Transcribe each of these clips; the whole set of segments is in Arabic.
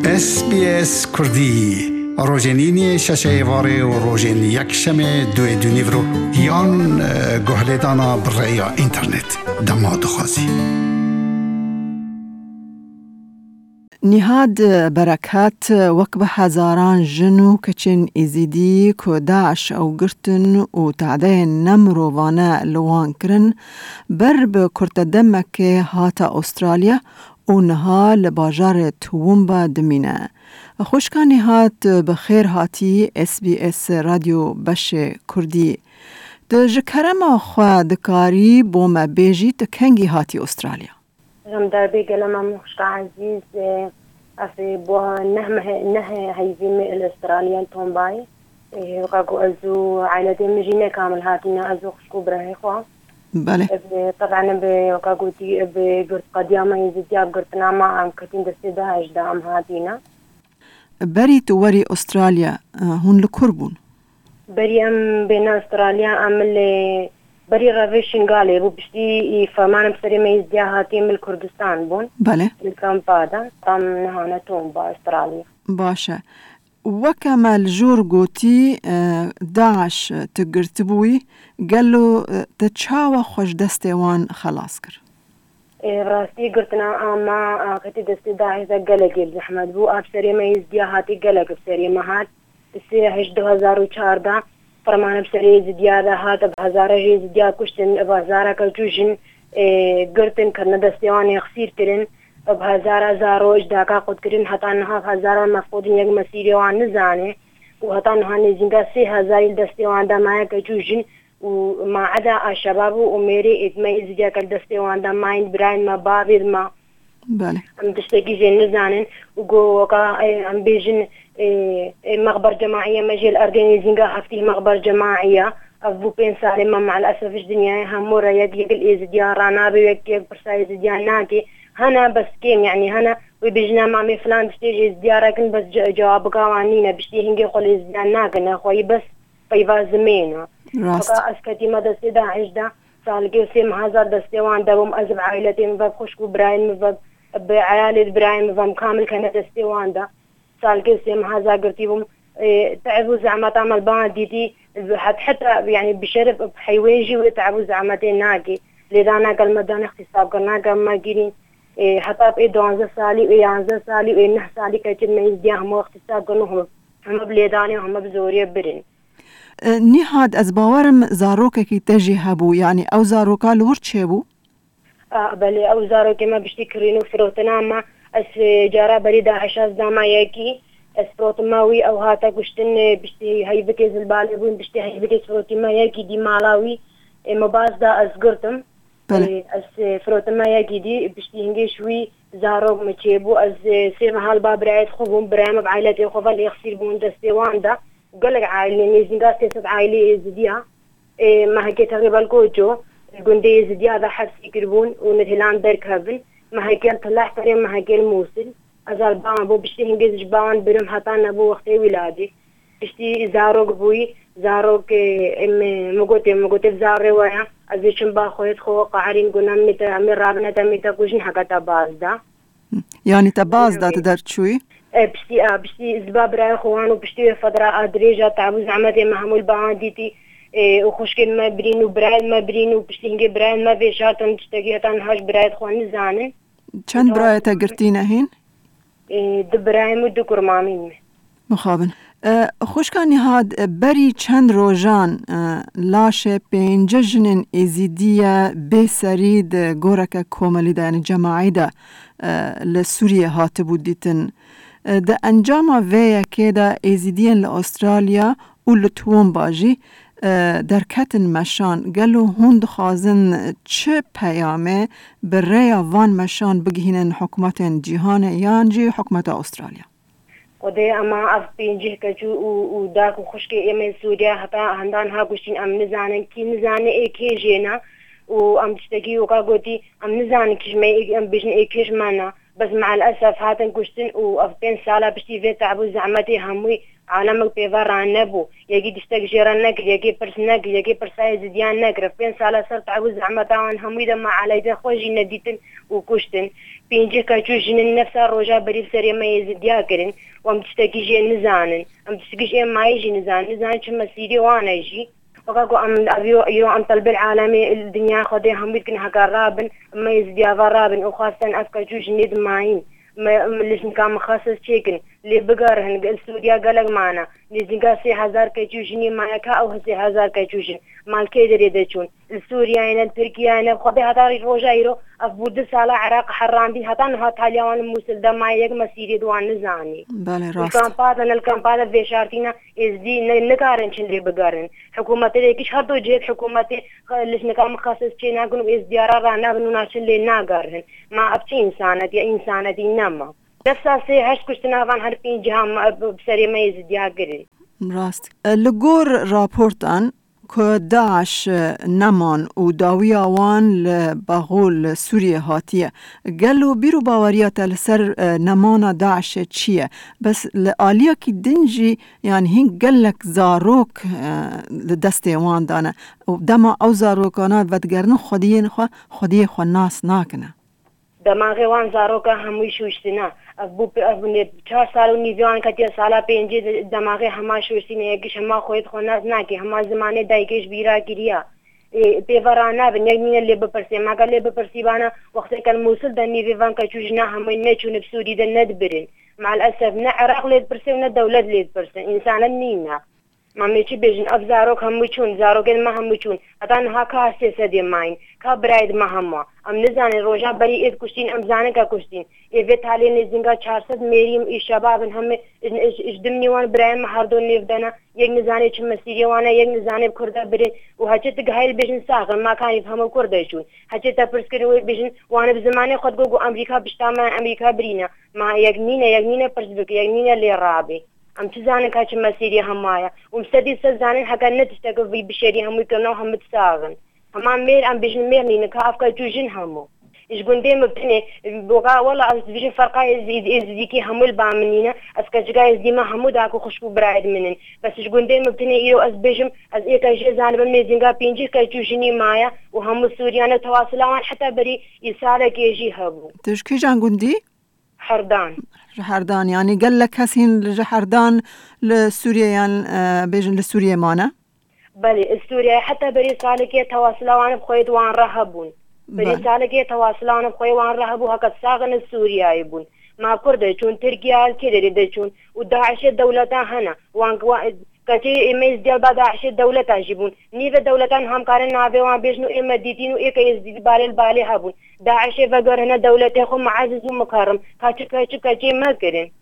SBS کردی روزنینی ششه واره و روزن یک شمه دوی دونیورو یان گهلیدانا برای اینترنت دماد خوازی نهاد برکات وقب هزاران جنو کچن ازیدی که داعش او گرتن و تعدای نمروانه لوان کرن بر به کرت دمک هاتا استرالیا و نها لباجار تومبا دمینه. خوشکانی هات بخیر هاتی SBS رادیو بش کردی. دجکرم خواه دکاری بوم بیجی تکنگی هاتی استرالیا. هم در بيقلما مخشق عزيز أفي بوها نه هيزيمي الأستراليان تومباي وقاقو أزو عائلتي مجينة كامل هاتينا أزو خشكو براهي خوا بله طبعا بوقاقو تي بقرط قدياما يزيديا بقرطنا ما عم كتين دستي دهاش دا أم هاتينا بري توري أستراليا هون لكربون بري أم بين أستراليا عمل بري رافيشن قالي بو بشتي فمانا بسري ما يزديا هاتي من الكردستان بون بله الكامبادا طام نهانا تومبا استراليا باشا وكما الجور قوتي داعش تقرتبوي قالوا تتشاوى خوش دستيوان خلاص كر راسي قرتنا اما قتي دستي داعش قلق الزحمد بو بسري ما يزديا هاتي قلق بسري ما هات بسري هش 2014 فرمان بسري زديادة هات بهزارة جي زديا كشتن بهزارة كالجوجن قرتن كرنا دستيوان يخسير ترن بهزارة زارو اجداكا قد كرن حتى انها بهزارة مفقودين يق مسيريوان نزاني وحتى انها نزينكا 3000 دستيوان دا مايا كالجوجن وما عدا الشباب وميري ادمي زديا كالدستيوان دا ماين براين ما بابير ما بله ام تشتكي زين نزانن وقوكا ام بيجن مخبر جماعية مجي الأردن زنقا حفتي مخبر جماعية أبو بين سالمة مع الأسف الدنيا همورة يك الإزديا رانابي يك برساي إزديا ناكي هنا بس كيم يعني هنا وبيجنا مامي فلان بشتي إزديا لكن بس جواب قوانينا بشتي هنجي خل إزديا ناكنا خوي بس فيفا زمينا راست أسكتي ما دستي داعش دا سالكي وسيم هزار دستي وان دابم أزب عائلتي مفاب خشكو براين مفاب بعيالي براين مفاب كامل كانت دستي وان دا سالكي سيم هذا قرتيبهم تعبوا زعمات عمل بانديتي حتى يعني بشرف بحيويجي وتعبوا زعمتين ناقي لذانا قال مدان اختصاب قلنا قال ما جيرين حتى بإيه 12 سالي وإيه 11 سالي وإيه 9 سالي كتير ما يزديهم اختصاب قلنا هم بليداني هم بزوريا برين نهاد از باورم زاروكا كي تجي هبو يعني او زاروكا لورد شبو بلي او زاروكا ما بشتكرينو فروتنا ما اس جارا بريدا عشاز داما ياكي اسبروت ماوي او هاتا قشتن بشتي هاي بكيز البالي بوين بشتي هاي بكيز فروت ما ياكي دي مالاوي مباز دا اسقرتم اس فروت ما ياكي دي بشتي هنجي شوي زاروك مچيبو از سير محال بابرايت خوبون برايم بعائلتي خوفال يخسير بون دستي واندا قلق عائلي نيزنقاس تيسد عائلي ازديا ما هكي تغيب الكوجو قندي ازديا ذا حبس يقربون ونتهلان دركابن ما هيكل طلع فريم ما هيكل موصل أزال بان بو بشتي هنجز جبان برم حتى نبو وقتي ولادي بشتي زاروك بوي زاروك مقوتي بزاري ويا أزيشن باخويت خو قاعرين قلنا ميتا أمير رابنا تميتا كوشن حقا تبازدا يعني تبازدا تدر شوي بشتي زباب راي خوان وبشتي فترة أدريجة تعبوز عمتي مهمول بانديتي وخشكل ما برين وبرايد ما برين وبشتي هنجي برايد ما بيشاتن تشتاقيتان هاش برايد خوان نزانن چند برايتا قرتينا هين؟ دبرايم ودو كرمامين مخابن خوشكاني هاد بري چند روجان لاشه پینجه جنن ازیدیه بسرید گورکا کوملی دا یعنی جماعی دا لسوریه هات بودیتن دا انجام ویا که دا ازیدیه لأسترالیا و لطوون باجی در کتن مشان گلو هند خوازن چه پیامه برای وان مشان بگهینن حکومت جهان یانجی حکومت استرالیا قدي أما أف بينجه كجو وداك وخشكي إيمن سوريا حتى هندان ها قشين أم نزانن كي نزانن إيكي جينا وأم تشتكي وكا قوتي أم نزانن كيش ما أم بيجن إيكيش مانا بس مع الأسف هاتن قشتن وأف بين سالة بشتي في تعبو زعمتي هموي عالمك بيفار عن نبو يجي دشتك جيران نقر يجي برس نقر يجي برساي زديان نقر بين سالة صرت تعبو زعمتي عن هموي دما على خوجي نديتن وكشتن بينجي كجوجن النفس الرجاء بريب سري ما يزديا كرن وام تستكيجي نزانن ام تستكيجي ما يجي نزان كما سيدي وانا يجي وقاكو ام ابيو ام طلب العالمي الدنيا خدي هم يمكن هكرابن ما يزديا غرابن وخاصة افكا جوج ند ماين ما ليش كان مخصص تشيكن اللي بقارهن السعودية قالك معنا لازم 3000 كجوجني معك او 3000 كجوجن مال كيدر يدشون السوريين التركيين خدي هتاري روجايرو افبود سالا عراق حرام بي هتان هتاليان موسل دم معك مسيري دوان نزاني بله راست الكامبادا في شارتينا ازدي نكارن اللي بقارن حكومة ليكش هردو جيت حكومة ليش نكام مخصص تشينا كنو ازديارا رانا بنوناش اللي ناقارن ما ابتي انسانة دي نما نفساسي هش كشتنا فان هربين جهام بسري ما يزديها قري راست لغور راپورتان که داعش نمان و داوی آوان لباغول سوریه هاتیه گلو بیرو باوریات لسر نمان داعش چیه بس لآلیا کی دنجی یعنی هین گلک زاروک لدسته وان دانه و دما او زاروکانا ودگرنو خودی خو ناس ناکنه دماغي وان زاروكا هموي شوشتنا ابو 4 سال ونيزان كتي سالا بينجي دماغي هما شوشتنا يگش هما خويت خناز ناكي هما زمانه دايكش بيرا كريا بيفرانا بنيغني اللي بپرسي ما قال اللي بپرسي بانا وقت كان موصل دني فيفان كچوجنا هم نچون بسوري دندبرن مع الاسف نعرق ليد برسي ودولت ليد برسي انسان نينا ما میچی بیشن افزاروک هم میچون زاروکن ما هم میچون حتی نه کاسی سدی ماین کابراید ما هم ام نزانی روزا بری اید کشتین ام زانه کا کشتین ایوت حالی نزینگا 400 میریم ای شباب هم اجدم نیوان برایم هردون نیفدنا یک نزانی چه مسیری وانه یک نزانی کرده بری و هچه تگهیل بیشن ساقن ما کانی فهمو کردهشون هچه تا پرسکری بیشن وانه بزمانی خود گو امریکا بشتام امریکا برینا ما یک نینه پرسبک یک نینه لیرابی ام تزانن كاش مسيري همايا ومستدي سزانن حقا نتشتغل في بشري هم يكونوا هم تساغن هما مير ام بيجن ميرني نكافكا جوجن همو ايش قندي مبتني بوغا والله از بيجن فرقا يزيكي همو البامنينا اسكا جغا يزديما همو داكو خشبو برايد منن بس ايش قندي مبتني ايرو از بيجم از ايكا جزان بميزنگا بينجي كا جوجني مايا وهم سوريانا تواصلوان حتى بري يسالك يجي هبو تشكي جان قندي جحردان يعني قال لك هسين جحردان لسوريا يعني بيجن لسوريا مانا بلي السوريا حتى بري سالكي تواصلوان بخويد وان رهبون بري سالكي تواصلوان بخويد وان رهبو هكذا ساغن السوريا يبون ما كرده چون تركيا الكيدري ده چون وداعش الدولتا هنا وان كتي إميز ديال بداعش الدولتا يجيبون نيف الدولتان هم كارن نابي وان بيجنو إما ديتينو إيكا يزديد بالي هابون داعش فقر هنا دولتي خو معزز ومكرم كاتي ما كرن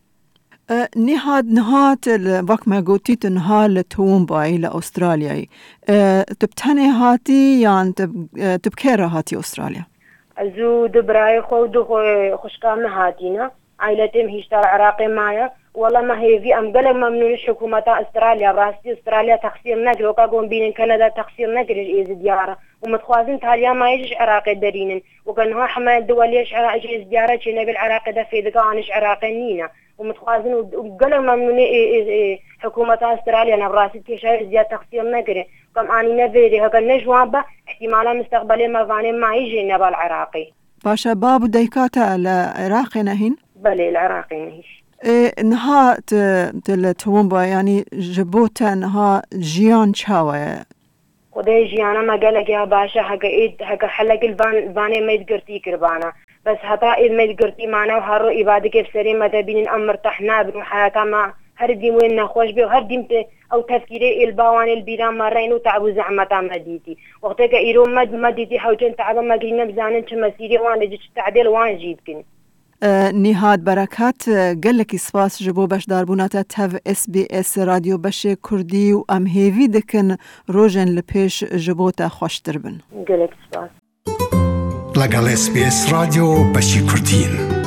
نهات الوقت ما قلتيت نهال تومبا إلى أستراليا تبتني هاتي يعني تبكير هاتي أستراليا أزو دبراي خو خشكام هاتينا عائلتهم هيشتار عراقي معايا والله ما هي في أمبلا ممنوع حكومة أستراليا راسي أستراليا تقصير نقل وكاقوم بين كندا تقصير نقل إيز ديارة ومتخوازن تاليا ما يجيش عراقي دارينن وكانها حماية دوليش عراقي إيز ديارة كنا بالعراقي دا في دقا عنش عراقي نينا ومتخوازن وقال ممنوع حكومة أستراليا نبراسي تيشا إيز ديارة تقصير نقل كم آني نفيري هكا نجوابا احتمالا مستقبلي مفاني ما يجي نبال عراقي باشا بابو ديكاتا العراقي نهين بلي العراقي نهيش نها تومبا يعني جبوتا نها جيان شاوة خدای جیانا مگلگ یا باشا حقا حلق البانه ميدگرتي كربانا بس حتا اید ميدگرتي معنا و هر رو عباده که بسری مدبین ام مرتحنا بنو حياتا ما هر ديم وين نخوش بي و هر ديم او تفكيري الباوان البيران مرين و تعبو زعمتا مديتي وقتك ايرو مديتي حوجن تعبا مقرين بزانن چمسيري وان لجيش تعديل وان جيبكن نهاد برکت گلکی سپاس جبو باش داربوناتا تاو SBS رادیو باش کردی و ام هیوی دکن روژن لپیش جبو تا خوشتر بن گلک سپاس لگل SBS رادیو باش کردین